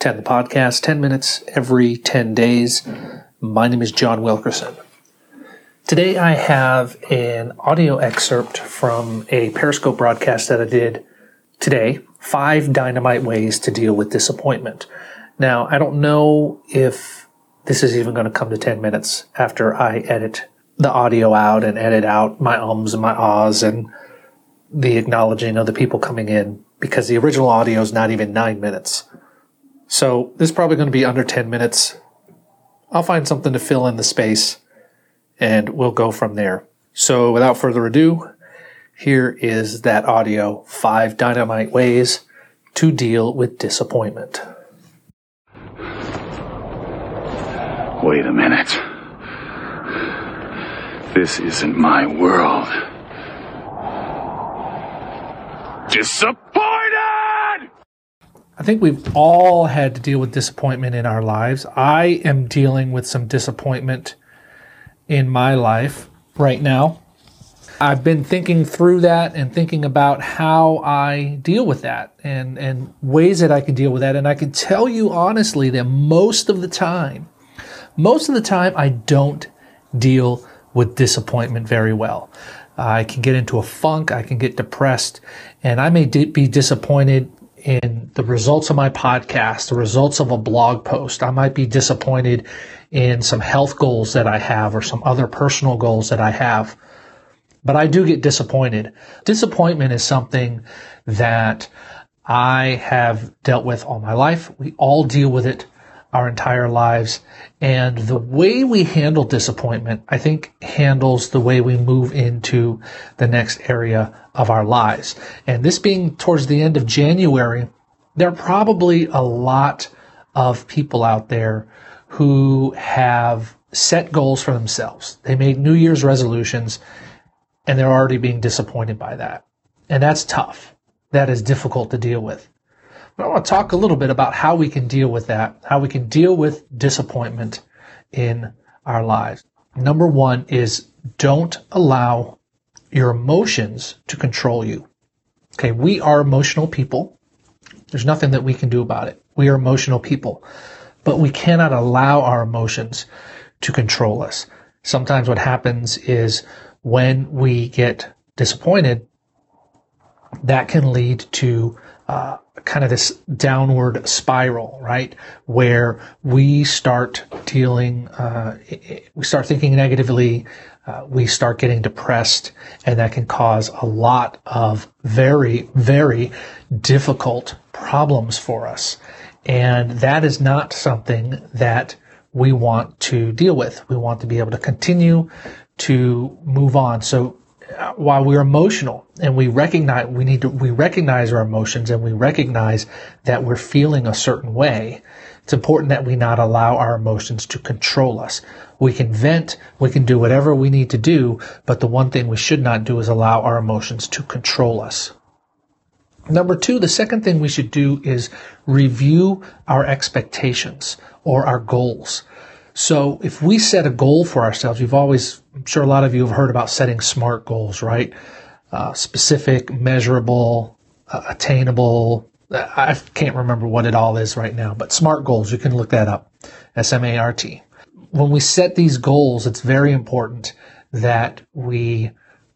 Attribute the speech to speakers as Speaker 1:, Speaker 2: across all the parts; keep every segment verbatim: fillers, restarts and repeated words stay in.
Speaker 1: ten, the podcast, ten minutes every ten days. My name is John Wilkerson. Today I have an audio excerpt from a Periscope broadcast that I did today, Five Dynamite Ways to Deal with Disappointment. Now, I don't know if this is even going to come to ten minutes after I edit the audio out and edit out my ums and my ahs and the acknowledging of the people coming in, because the original audio is not even nine minutes. So this is probably going to be under ten minutes. I'll find something to fill in the space and we'll go from there. So without further ado, here is that audio, Five Dynamite Ways to Deal with Disappointment.
Speaker 2: Wait a minute. This isn't my world. Disappointed!
Speaker 1: I think we've all had to deal with disappointment in our lives. I am dealing with some disappointment in my life right now. I've been thinking through that and thinking about how I deal with that and, and ways that I can deal with that. And I can tell you honestly that most of the time, most of the time I don't deal with disappointment very well. I can get into a funk, I can get depressed, and I may di- be disappointed in the results of my podcast, the results of a blog post. I might be disappointed in some health goals that I have or some other personal goals that I have. But I do get disappointed. Disappointment is something that I have dealt with all my life. We all deal with it our entire lives. And the way we handle disappointment, I think, handles the way we move into the next area of our lives. And this being towards the end of January, there are probably a lot of people out there who have set goals for themselves. They made New Year's resolutions and they're already being disappointed by that. And that's tough. That is difficult to deal with. But I want to talk a little bit about how we can deal with that, how we can deal with disappointment in our lives. Number one is don't allow your emotions to control you. Okay, we are emotional people. There's nothing that we can do about it. We are emotional people, but we cannot allow our emotions to control us. Sometimes what happens is when we get disappointed, that can lead to uh, kind of this downward spiral, right? Where we start dealing, uh, we start thinking negatively, uh, we start getting depressed, and that can cause a lot of very, very difficult problems for us. And that is not something that we want to deal with. We want to be able to continue to move on. So uh, while we're emotional and we recognize, we need to, we recognize our emotions and we recognize that we're feeling a certain way, it's important that we not allow our emotions to control us. We can vent, we can do whatever we need to do, but the one thing we should not do is allow our emotions to control us. Number two, the second thing we should do is review our expectations or our goals. So if we set a goal for ourselves, you've always, I'm sure a lot of you have heard about setting SMART goals, right? Uh, specific, measurable, uh, attainable. I can't remember what it all is right now, but SMART goals, you can look that up. S M A R T. When we set these goals, it's very important that we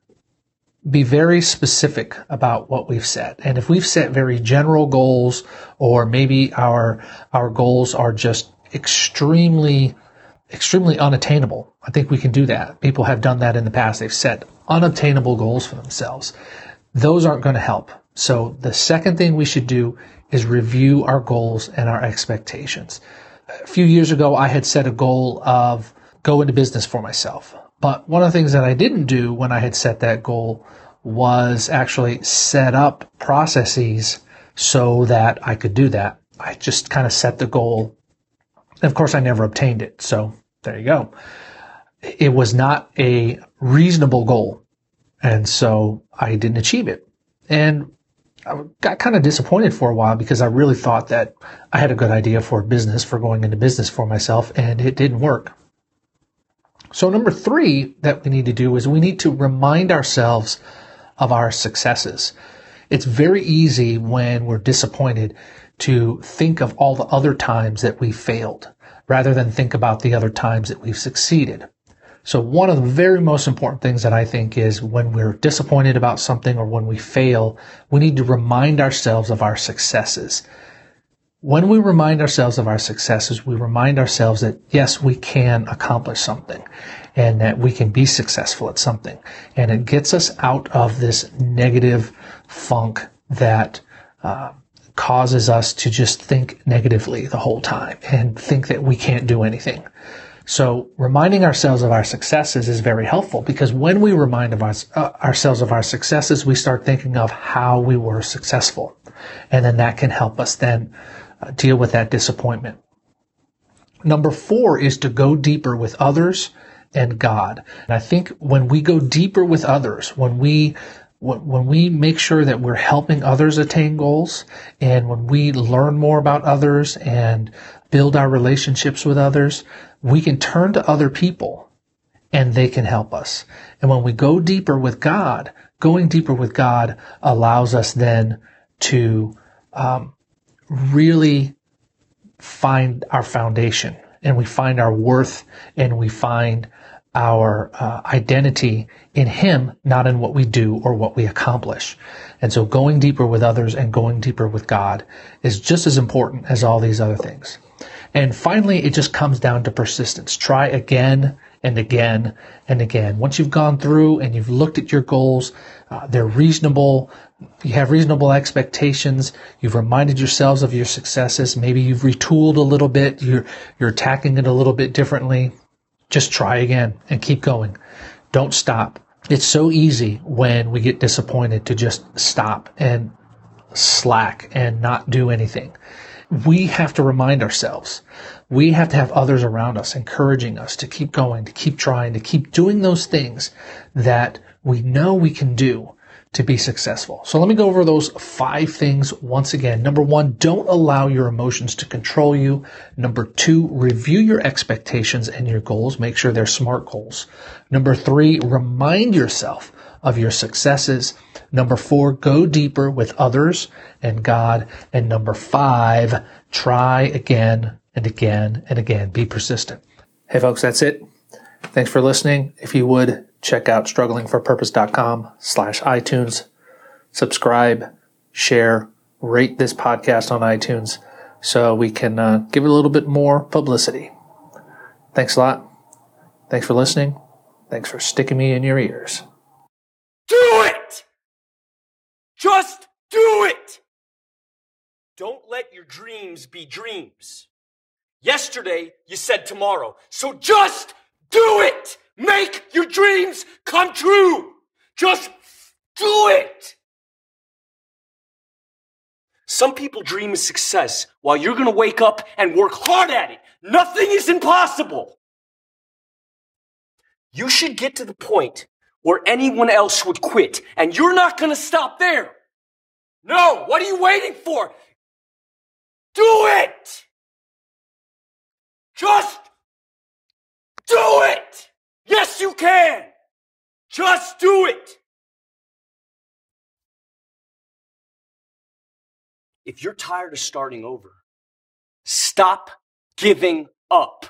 Speaker 1: be very specific about what we've set. And if we've set very general goals, or maybe our, our goals are just extremely extremely unattainable. I think we can do that. People have done that in the past. They've set unattainable goals for themselves. Those aren't going to help. So the second thing we should do is review our goals and our expectations. A few years ago, I had set a goal of go into business for myself. But one of the things that I didn't do when I had set that goal was actually set up processes so that I could do that. I just kind of set the goal. And of course, I never obtained it. So there you go. It was not a reasonable goal. And so I didn't achieve it. And I got kind of disappointed for a while because I really thought that I had a good idea for a business, for going into business for myself, and it didn't work. So number three that we need to do is we need to remind ourselves of our successes. It's very easy when we're disappointed to think of all the other times that we failed rather than think about the other times that we've succeeded. So one of the very most important things that I think is when we're disappointed about something or when we fail, we need to remind ourselves of our successes. When we remind ourselves of our successes, we remind ourselves that yes, we can accomplish something and that we can be successful at something. And it gets us out of this negative funk that uh, causes us to just think negatively the whole time and think that we can't do anything. So reminding ourselves of our successes is very helpful because when we remind of our, uh, ourselves of our successes, we start thinking of how we were successful. And then that can help us then uh, deal with that disappointment. Number four is to go deeper with others and God. And I think when we go deeper with others, when we when we make sure that we're helping others attain goals, and when we learn more about others and build our relationships with others, we can turn to other people and they can help us. And when we go deeper with God, going deeper with God allows us then to um, really find our foundation, and we find our worth, and we find our uh, identity in Him, not in what we do or what we accomplish. And so going deeper with others and going deeper with God is just as important as all these other things. And finally, it just comes down to persistence. Try again and again and again. Once you've gone through and you've looked at your goals, uh, they're reasonable, you have reasonable expectations, you've reminded yourselves of your successes, maybe you've retooled a little bit, you're, you're attacking it a little bit differently. Just try again and keep going. Don't stop. It's so easy when we get disappointed to just stop and slack and not do anything. We have to remind ourselves. We have to have others around us encouraging us to keep going, to keep trying, to keep doing those things that we know we can do to be successful. So let me go over those five things once again. Number one, don't allow your emotions to control you. Number two, review your expectations and your goals. Make sure they're SMART goals. Number three, remind yourself of your successes. Number four, go deeper with others and God. And number five, try again and again and again. Be persistent. Hey folks, that's it. Thanks for listening. If you would, check out strugglingforpurpose.com slash iTunes. Subscribe, share, rate this podcast on iTunes so we can uh, give it a little bit more publicity. Thanks a lot. Thanks for listening. Thanks for sticking me in your ears.
Speaker 3: Do it! Just do it! Don't let your dreams be dreams. Yesterday, you said tomorrow. So just do it! Make your dreams come true! Just do it! Some people dream of success while you're gonna wake up and work hard at it. Nothing is impossible. You should get to the point where anyone else would quit, and you're not gonna stop there. No, what are you waiting for? Do it! Just do it! Yes, you can! Just do it! If you're tired of starting over, stop giving up.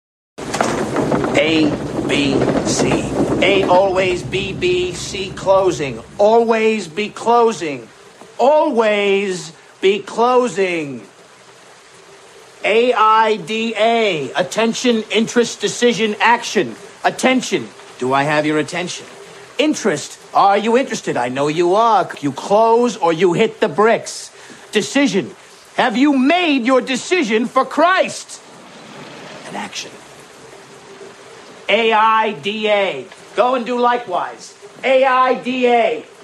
Speaker 4: A, B, C. A, always, B, B, C, closing. Always be closing. Always be closing. A, I, D, A. Attention, interest, decision, action. Attention. Do I have your attention? Interest. Are you interested? I know you are. You close or you hit the bricks. Decision. Have you made your decision for Christ? And action. A, I, D, A. Go and do likewise. A, I, D, A.